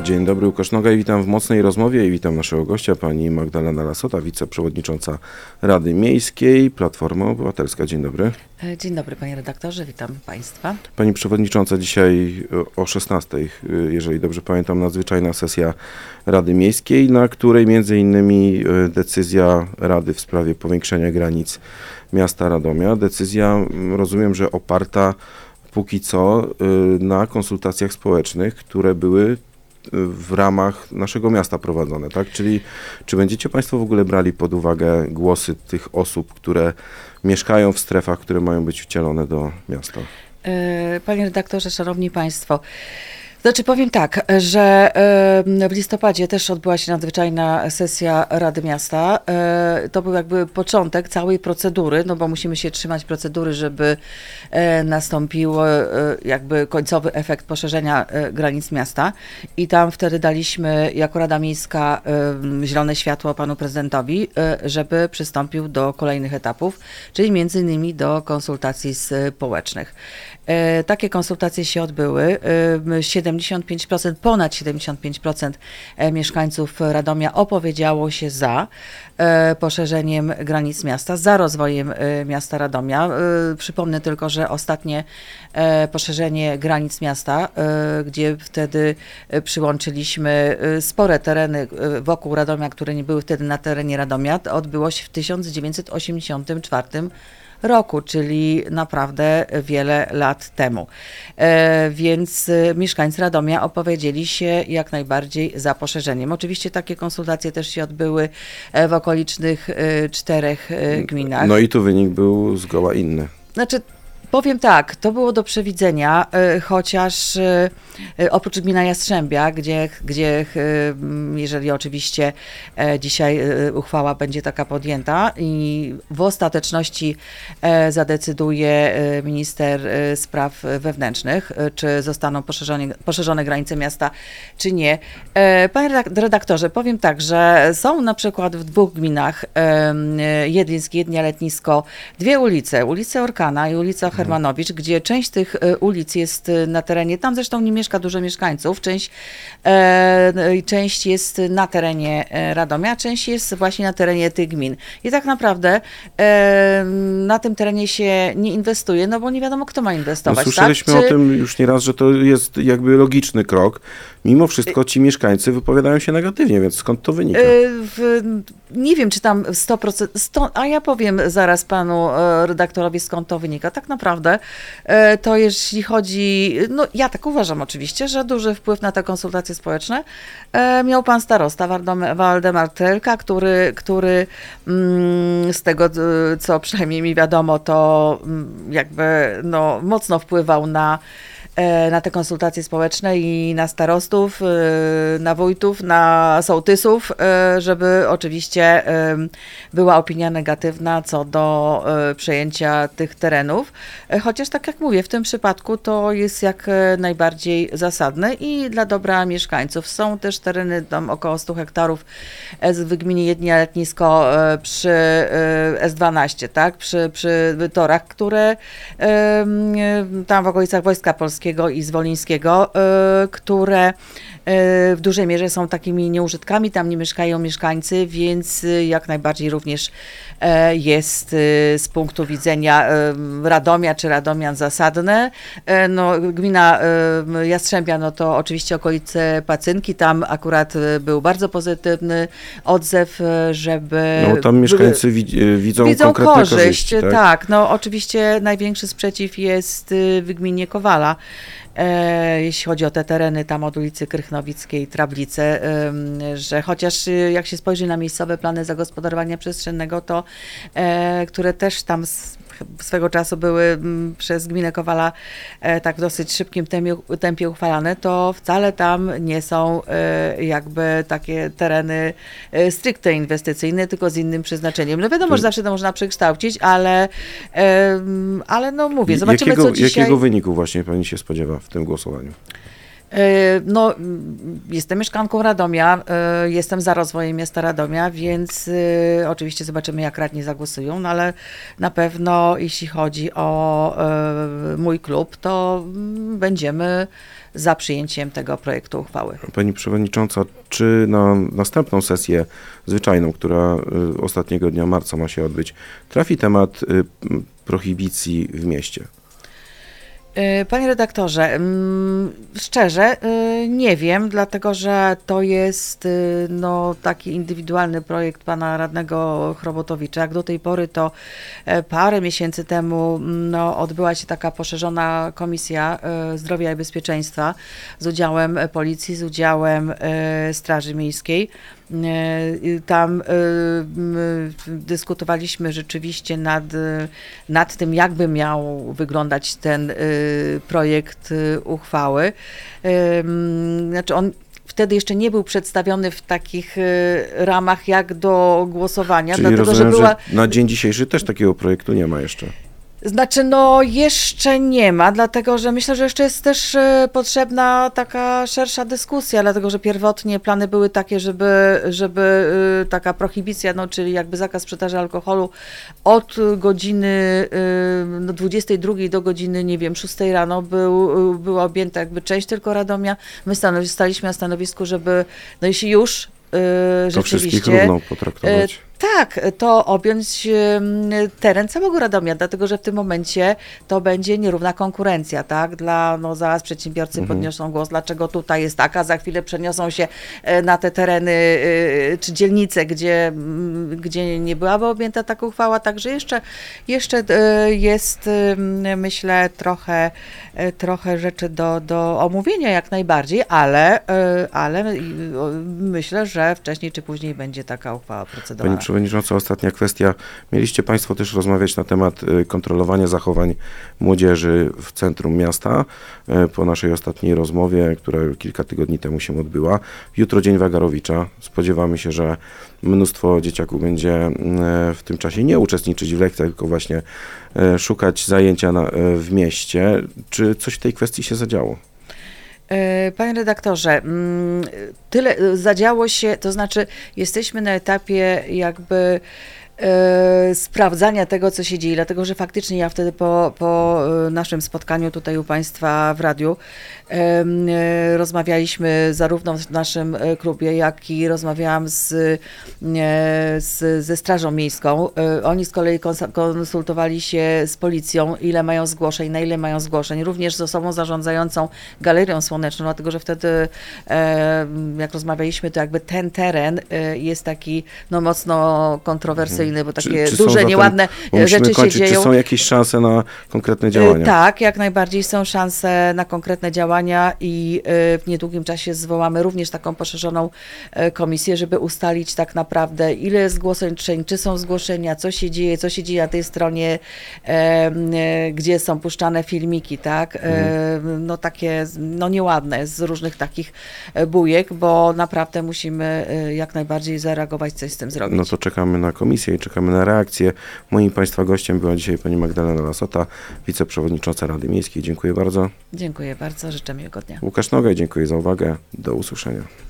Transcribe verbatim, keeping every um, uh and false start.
Dzień dobry, Łukasz Nogaj, witam w Mocnej Rozmowie i witam naszego gościa, pani Magdalena Lasota, wiceprzewodnicząca Rady Miejskiej, Platforma Obywatelska. Dzień dobry. Dzień dobry, panie redaktorze, witam państwa. Pani przewodnicząca, dzisiaj o szesnastej, jeżeli dobrze pamiętam, nadzwyczajna sesja Rady Miejskiej, na której między innymi decyzja Rady w sprawie powiększenia granic miasta Radomia. Decyzja, rozumiem, że oparta póki co na konsultacjach społecznych, które były w ramach naszego miasta prowadzone, tak? Czyli czy będziecie państwo w ogóle brali pod uwagę głosy tych osób, które mieszkają w strefach, które mają być wcielone do miasta? Panie redaktorze, szanowni państwo, znaczy powiem tak, że w listopadzie też odbyła się nadzwyczajna sesja Rady Miasta. To był jakby początek całej procedury, no bo musimy się trzymać procedury, żeby nastąpił jakby końcowy efekt poszerzenia granic miasta. I tam wtedy daliśmy jako Rada Miejska zielone światło panu prezydentowi, żeby przystąpił do kolejnych etapów, czyli między innymi do konsultacji społecznych. Takie konsultacje się odbyły. siedemdziesiąt pięć procent, ponad siedemdziesiąt pięć procent mieszkańców Radomia opowiedziało się za poszerzeniem granic miasta, za rozwojem miasta Radomia. Przypomnę tylko, że ostatnie poszerzenie granic miasta, gdzie wtedy przyłączyliśmy spore tereny wokół Radomia, które nie były wtedy na terenie Radomia, odbyło się w tysiąc dziewięćset osiemdziesiątym czwartym roku, czyli naprawdę wiele lat temu. E, więc mieszkańcy Radomia opowiedzieli się jak najbardziej za poszerzeniem. Oczywiście takie konsultacje też się odbyły w okolicznych e, czterech e, gminach. No i tu wynik był zgoła inny. Znaczy, powiem tak, to było do przewidzenia, chociaż oprócz gmina Jastrzębia, gdzie, gdzie jeżeli oczywiście dzisiaj uchwała będzie taka podjęta i w ostateczności zadecyduje minister spraw wewnętrznych, czy zostaną poszerzone, poszerzone granice miasta, czy nie. Panie redaktorze, powiem tak, że są na przykład w dwóch gminach, Jedlińsk, Jednia, Letnisko, dwie ulice, ulica Orkana i ulica Hermanowicz, gdzie część tych ulic jest na terenie, tam zresztą nie mieszka dużo mieszkańców, część, e, część jest na terenie Radomia, część jest właśnie na terenie tych gmin. I tak naprawdę e, na tym terenie się nie inwestuje, no bo nie wiadomo, kto ma inwestować. No, słyszeliśmy tak? Czy... o tym już nieraz, że to jest jakby logiczny krok. Mimo wszystko ci mieszkańcy wypowiadają się negatywnie, więc skąd to wynika? W, nie wiem, czy tam sto procent, sto, a ja powiem zaraz panu redaktorowi, skąd to wynika. Tak naprawdę to jeśli chodzi, no ja tak uważam oczywiście, że duży wpływ na te konsultacje społeczne miał pan starosta Waldemar Trelka, który, który z tego, co przynajmniej mi wiadomo, to jakby no, mocno wpływał na na te konsultacje społeczne i na starostów, na wójtów, na sołtysów, żeby oczywiście była opinia negatywna co do przejęcia tych terenów. Chociaż tak jak mówię, w tym przypadku to jest jak najbardziej zasadne i dla dobra mieszkańców. Są też tereny tam około stu hektarów w gminie Jednia, Letnisko przy S dwanaście, tak, przy, przy torach, które tam w okolicach Wojska Polskiego i Zwolińskiego, które w dużej mierze są takimi nieużytkami, tam nie mieszkają mieszkańcy, więc jak najbardziej również jest z punktu widzenia Radomia czy Radomian zasadne. No, gmina Jastrzębia, no to oczywiście okolice Pacynki, tam akurat był bardzo pozytywny odzew, żeby... No tam mieszkańcy wi- widzą, widzą konkretne korzyść, korzyści, tak? tak, no oczywiście największy sprzeciw jest w gminie Kowala. E, jeśli chodzi o te tereny tam od ulicy Krychnowickiej, Trablice, e, że chociaż jak się spojrzy na miejscowe plany zagospodarowania przestrzennego, to e, które też tam s, swego czasu były m, przez gminę Kowala e, tak w dosyć szybkim tempie, tempie uchwalane, to wcale tam nie są e, jakby takie tereny e, stricte inwestycyjne, tylko z innym przeznaczeniem. No wiadomo, że zawsze to można przekształcić, ale, e, ale no mówię, zobaczymy jakiego, co dzisiaj... Jakiego wyniku właśnie pani się spodziewa w tym głosowaniu? No, jestem mieszkanką Radomia, jestem za rozwojem miasta Radomia, więc oczywiście zobaczymy, jak radni zagłosują, no ale na pewno jeśli chodzi o mój klub, to będziemy za przyjęciem tego projektu uchwały. Pani Przewodnicząca, czy na następną sesję zwyczajną, która y, ostatniego dnia marca ma się odbyć, trafi temat y, prohibicji w mieście? Panie redaktorze, szczerze nie wiem, dlatego że to jest no, taki indywidualny projekt pana radnego Chrobotowicza. Jak do tej pory to parę miesięcy temu no, odbyła się taka poszerzona Komisja Zdrowia i Bezpieczeństwa z udziałem Policji, z udziałem Straży Miejskiej. Tam y, y, dyskutowaliśmy rzeczywiście nad, nad tym, jakby miał wyglądać ten y, projekt y, uchwały. Y, znaczy on wtedy jeszcze nie był przedstawiony w takich y, ramach jak do głosowania. Czyli dlatego, rozumiem, że, była... że na dzień dzisiejszy też takiego projektu nie ma jeszcze. Znaczy, no jeszcze nie ma, dlatego że myślę, że jeszcze jest też e, potrzebna taka szersza dyskusja, dlatego że pierwotnie plany były takie, żeby, żeby e, taka prohibicja, no czyli jakby zakaz sprzedaży alkoholu od godziny e, no, dwudziestej drugiej do godziny, nie wiem, szóstej rano był, była objęta jakby część tylko Radomia. My stanowi, staliśmy na stanowisku, żeby, no jeśli już e, To wszystkich rzeczywiście... równo potraktować. E, Tak, to objąć teren całego Radomia, dlatego że w tym momencie to będzie nierówna konkurencja, tak? Dla, no zaraz przedsiębiorcy Mhm. podniosą głos, dlaczego tutaj jest taka, za chwilę przeniosą się na te tereny czy dzielnice, gdzie, gdzie nie byłaby objęta taka uchwała, także jeszcze, jeszcze jest, myślę, trochę, trochę rzeczy do, do omówienia jak najbardziej, ale, ale myślę, że wcześniej czy później będzie taka uchwała procedowana. Pani Przewodnicząca, ostatnia kwestia. Mieliście Państwo też rozmawiać na temat y, kontrolowania zachowań młodzieży w centrum miasta y, po naszej ostatniej rozmowie, która kilka tygodni temu się odbyła. Jutro Dzień Wagarowicza. Spodziewamy się, że mnóstwo dzieciaków będzie y, w tym czasie nie uczestniczyć w lekcjach, tylko właśnie y, szukać zajęcia na, y, w mieście. Czy coś w tej kwestii się zadziało? Panie redaktorze, tyle zadziało się, to znaczy jesteśmy na etapie jakby e, sprawdzania tego, co się dzieje, dlatego że faktycznie ja wtedy po, po naszym spotkaniu tutaj u Państwa w radiu e, rozmawialiśmy zarówno w naszym klubie, jak i rozmawiałam z, e, z, ze Strażą Miejską. E, oni z kolei konsultowali się z policją, ile mają zgłoszeń, na ile mają zgłoszeń, również z osobą zarządzającą Galerią Słoneczną, dlatego że wtedy e, jak rozmawialiśmy, to jakby ten teren e, jest taki no, mocno kontrowersyjny, bo takie Czy, czy są duże, zatem, nieładne bo musimy rzeczy kończyć, się dzieją. Czy są jakieś szanse na konkretne działania? Tak, jak najbardziej są szanse na konkretne działania i w niedługim czasie zwołamy również taką poszerzoną komisję, żeby ustalić tak naprawdę, ile jest zgłoszeń, czy są zgłoszenia, co się dzieje, co się dzieje na tej stronie, gdzie są puszczane filmiki, tak, hmm. no takie, no nieładne, z różnych takich bujek, bo naprawdę musimy jak najbardziej zareagować, coś z tym zrobić. No to czekamy na komisję i czekamy na reakcję. Moim Państwa gościem była dzisiaj pani Magdalena Lasota, wiceprzewodnicząca Rady Miejskiej. Dziękuję bardzo. Dziękuję bardzo, życzę miłego dnia. Łukasz Nogaj, dziękuję za uwagę. Do usłyszenia.